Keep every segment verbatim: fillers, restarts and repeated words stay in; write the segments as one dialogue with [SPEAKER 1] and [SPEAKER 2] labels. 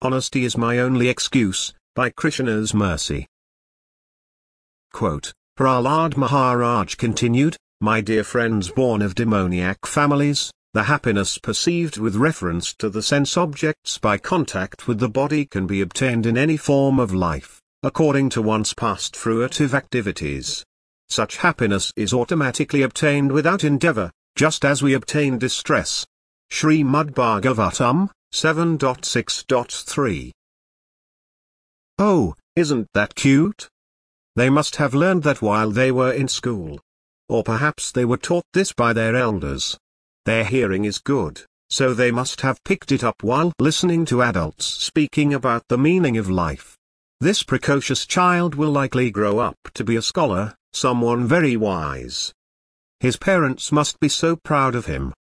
[SPEAKER 1] Honesty is my only excuse, by Krishna's mercy. Quote, Prahlad Maharaj continued, My dear friends born of demoniac families, the happiness perceived with reference to the sense objects by contact with the body can be obtained in any form of life, according to one's past fruitive activities. Such happiness is automatically obtained without endeavor, just as we obtain distress. Srimad Bhagavatam, seven point six point three. Oh, isn't that cute? They must have learned that while they were in school. Or perhaps they were taught this by their elders. Their hearing is good, so they must have picked it up while listening to adults speaking about the meaning of life. This precocious child will likely grow up to be a scholar, someone very wise. His parents must be so proud of him.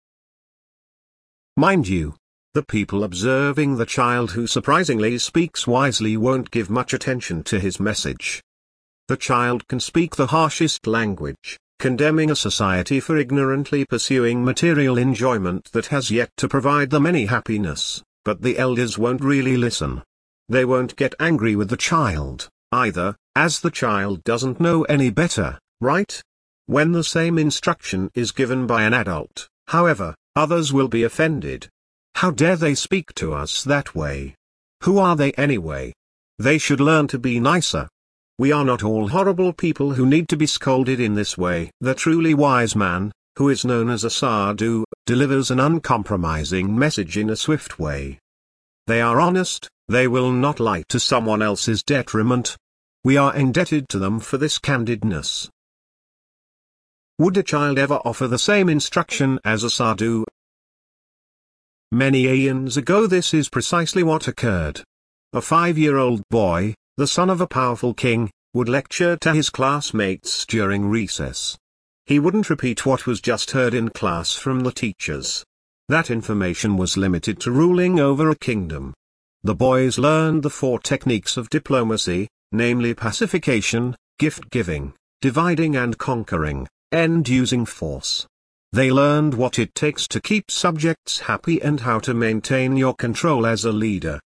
[SPEAKER 1] Mind you, the people observing the child who surprisingly speaks wisely won't give much attention to his message. The child can speak the harshest language, condemning a society for ignorantly pursuing material enjoyment that has yet to provide them any happiness, but the elders won't really listen. They won't get angry with the child, either, as the child doesn't know any better, right? When the same instruction is given by an adult, however, others will be offended. How dare they speak to us that way? Who are they anyway? They should learn to be nicer. We are not all horrible people who need to be scolded in this way. The truly wise man, who is known as a sadhu, delivers an uncompromising message in a swift way. They are honest, they will not lie to someone else's detriment. We are indebted to them for this candidness. Would a child ever offer the same instruction as a sadhu? Many aeons ago this is precisely what occurred. A five-year-old boy, the son of a powerful king, would lecture to his classmates during recess. He wouldn't repeat what was just heard in class from the teachers. That information was limited to ruling over a kingdom. The boys learned the four techniques of diplomacy, namely pacification, gift-giving, dividing and conquering, and using force. They learned what it takes to keep subjects happy and how to maintain your control as a leader.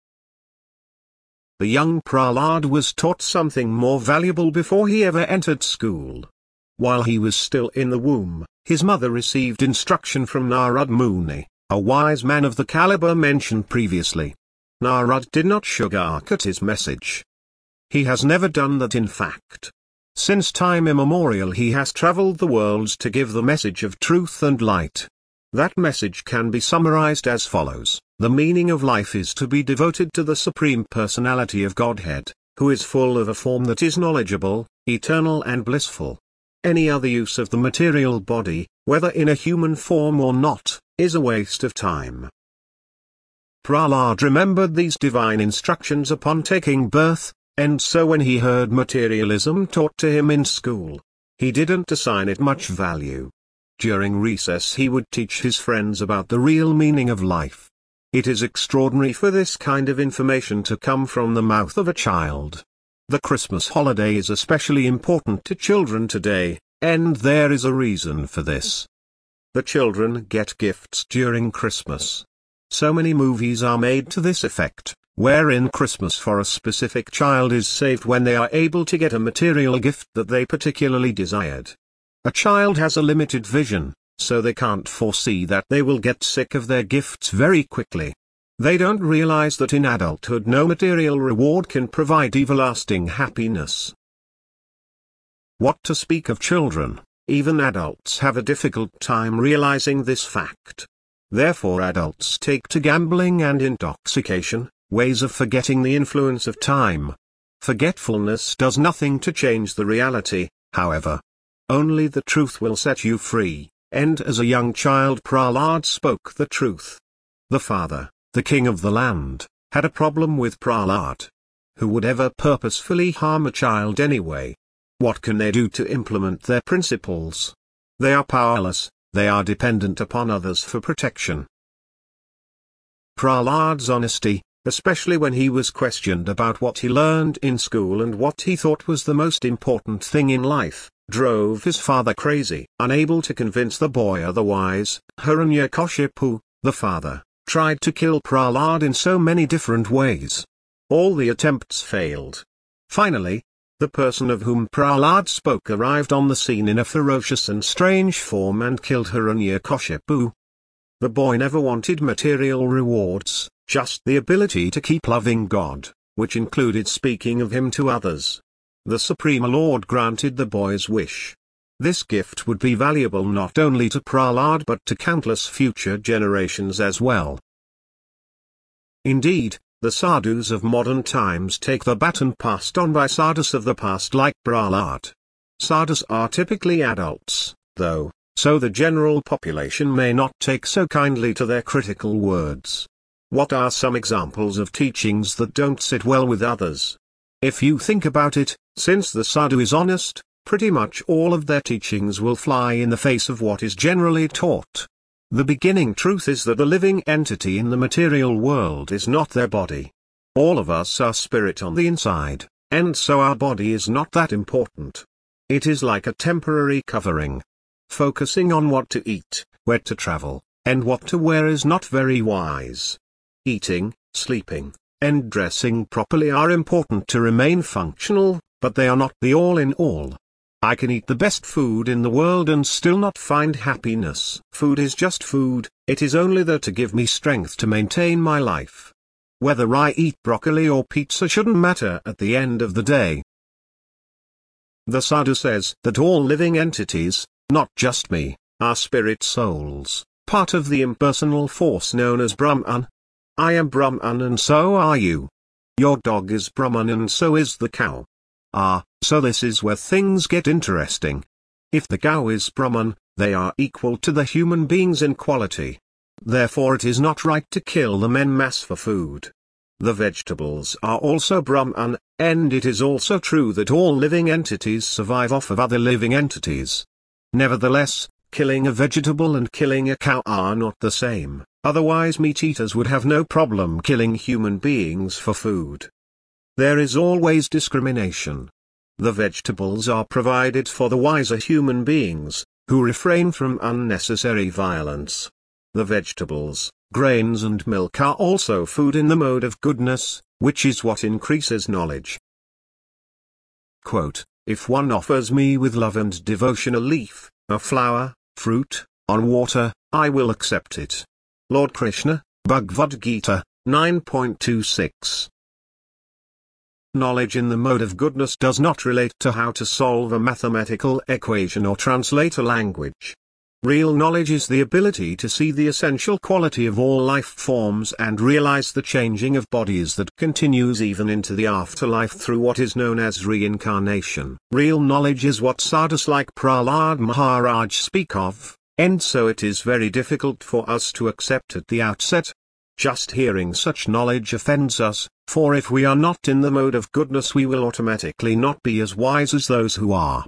[SPEAKER 1] The young Prahlad was taught something more valuable before he ever entered school. While he was still in the womb, his mother received instruction from Narad Muni, a wise man of the caliber mentioned previously. Narad did not sugarcoat his message. He has never done that in fact. Since time immemorial he has traveled the worlds to give the message of truth and light. That message can be summarized as follows. The meaning of life is to be devoted to the Supreme Personality of Godhead, who is full of a form that is knowledgeable, eternal and blissful. Any other use of the material body, whether in a human form or not, is a waste of time. Prahlad remembered these divine instructions upon taking birth, and so when he heard materialism taught to him in school, he didn't assign it much value. During recess he would teach his friends about the real meaning of life. It is extraordinary for this kind of information to come from the mouth of a child. The Christmas holiday is especially important to children today, and there is a reason for this. The children get gifts during Christmas. So many movies are made to this effect, wherein Christmas for a specific child is saved when they are able to get a material gift that they particularly desired. A child has a limited vision, so they can't foresee that they will get sick of their gifts very quickly. They don't realize that in adulthood no material reward can provide everlasting happiness. What to speak of children, even adults have a difficult time realizing this fact. Therefore adults take to gambling and intoxication, ways of forgetting the influence of time. Forgetfulness does nothing to change the reality, however. Only the truth will set you free. And as a young child Prahlad spoke the truth. The father, the king of the land, had a problem with Prahlad. Who would ever purposefully harm a child anyway? What can they do to implement their principles? They are powerless, they are dependent upon others for protection. Prahlad's honesty, especially when he was questioned about what he learned in school and what he thought was the most important thing in life, drove his father crazy. Unable to convince the boy otherwise, Hiranyakashipu, the father, tried to kill Prahlad in so many different ways. All the attempts failed. Finally, the person of whom Prahlad spoke arrived on the scene in a ferocious and strange form and killed Hiranyakashipu. The boy never wanted material rewards, just the ability to keep loving God, which included speaking of him to others. The Supreme Lord granted the boy's wish. This gift would be valuable not only to Prahlad but to countless future generations as well. Indeed, the sadhus of modern times take the baton passed on by sadhus of the past like Prahlad. Sadhus are typically adults, though, so the general population may not take so kindly to their critical words. What are some examples of teachings that don't sit well with others? If you think about it, since the sadhu is honest, pretty much all of their teachings will fly in the face of what is generally taught. The beginning truth is that the living entity in the material world is not their body. All of us are spirit on the inside, and so our body is not that important. It is like a temporary covering. Focusing on what to eat, where to travel, and what to wear is not very wise. Eating, sleeping, and dressing properly are important to remain functional, but they are not the all-in-all. I can eat the best food in the world and still not find happiness. Food is just food, it is only there to give me strength to maintain my life. Whether I eat broccoli or pizza shouldn't matter at the end of the day. The sadhu says that all living entities, not just me, are spirit souls, part of the impersonal force known as Brahman. I am Brahman and so are you. Your dog is Brahman and so is the cow. Ah, so this is where things get interesting. If the cow is Brahman, they are equal to the human beings in quality. Therefore it is not right to kill them en masse for food. The vegetables are also Brahman, and it is also true that all living entities survive off of other living entities. Nevertheless, killing a vegetable and killing a cow are not the same, otherwise meat-eaters would have no problem killing human beings for food. There is always discrimination. The vegetables are provided for the wiser human beings, who refrain from unnecessary violence. The vegetables, grains and milk are also food in the mode of goodness, which is what increases knowledge. Quote, if one offers me with love and devotion a leaf, a flower, fruit, or water, I will accept it. Lord Krishna, Bhagavad Gita, nine point two six. Knowledge in the mode of goodness does not relate to how to solve a mathematical equation or translate a language. Real knowledge is the ability to see the essential quality of all life forms and realize the changing of bodies that continues even into the afterlife through what is known as reincarnation. Real knowledge is what sadhus like Prahlad Maharaj speak of, and so it is very difficult for us to accept at the outset. Just hearing such knowledge offends us, for if we are not in the mode of goodness we will automatically not be as wise as those who are.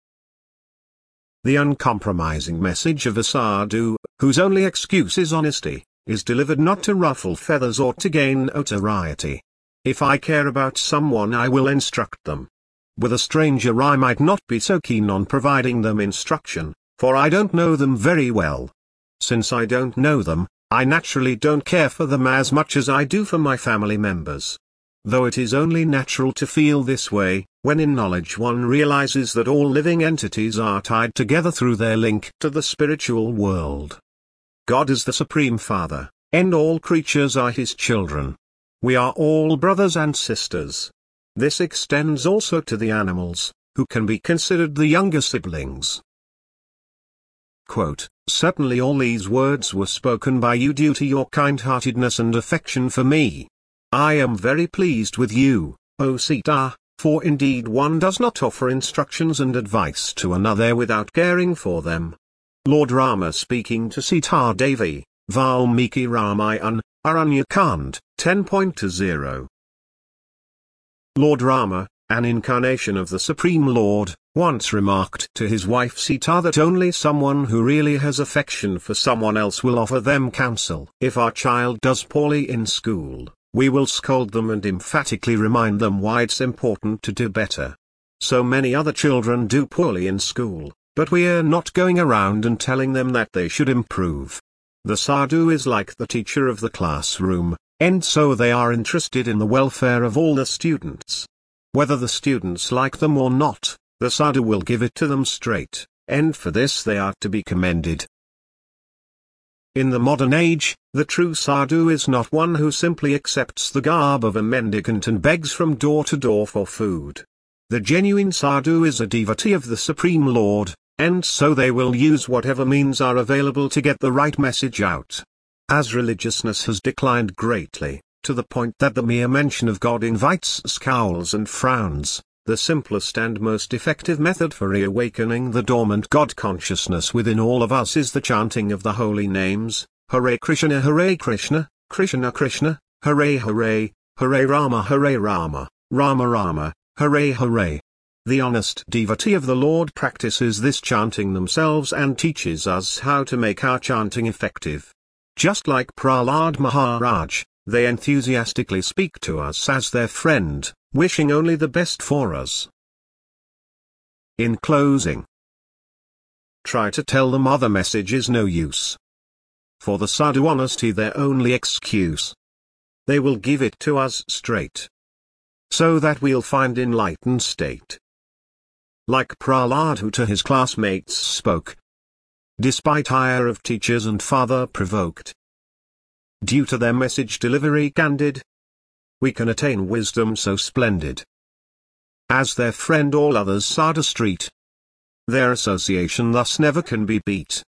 [SPEAKER 1] The uncompromising message of a sadhu, whose only excuse is honesty, is delivered not to ruffle feathers or to gain notoriety. If I care about someone I will instruct them. With a stranger I might not be so keen on providing them instruction, for I don't know them very well. Since I don't know them, I naturally don't care for them as much as I do for my family members. Though it is only natural to feel this way, when in knowledge one realizes that all living entities are tied together through their link to the spiritual world. God is the Supreme Father, and all creatures are His children. We are all brothers and sisters. This extends also to the animals, who can be considered the younger siblings. Quote, certainly all these words were spoken by you due to your kind-heartedness and affection for me. I am very pleased with you, O Sita, for indeed one does not offer instructions and advice to another without caring for them. Lord Rama speaking to Sita Devi, Valmiki Ramayana, Aranyakand, ten point two. Lord Rama, an incarnation of the Supreme Lord, once remarked to his wife Sita that only someone who really has affection for someone else will offer them counsel. If our child does poorly in school, we will scold them and emphatically remind them why it's important to do better. So many other children do poorly in school, but we are not going around and telling them that they should improve. The sadhu is like the teacher of the classroom, and so they are interested in the welfare of all the students. Whether the students like them or not, the sadhu will give it to them straight, and for this they are to be commended. In the modern age, the true sadhu is not one who simply accepts the garb of a mendicant and begs from door to door for food. The genuine sadhu is a devotee of the Supreme Lord, and so they will use whatever means are available to get the right message out. As religiousness has declined greatly, to the point that the mere mention of God invites scowls and frowns, the simplest and most effective method for reawakening the dormant God consciousness within all of us is the chanting of the holy names, Hare Krishna Hare Krishna, Krishna Krishna, Hare Hare, Hare Rama Hare Rama, Rama Rama, Hare Hare. The honest devotee of the Lord practices this chanting themselves and teaches us how to make our chanting effective. Just like Prahlad Maharaj, they enthusiastically speak to us as their friend, wishing only the best for us. In closing, try to tell them other message is no use. For the sadhu honesty their only excuse. They will give it to us straight, so that we'll find enlightened state. Like Prahlad who to his classmates spoke, despite ire of teachers and father provoked, due to their message delivery candid, we can attain wisdom so splendid. As their friend all others sadhu street, their association thus never can be beat.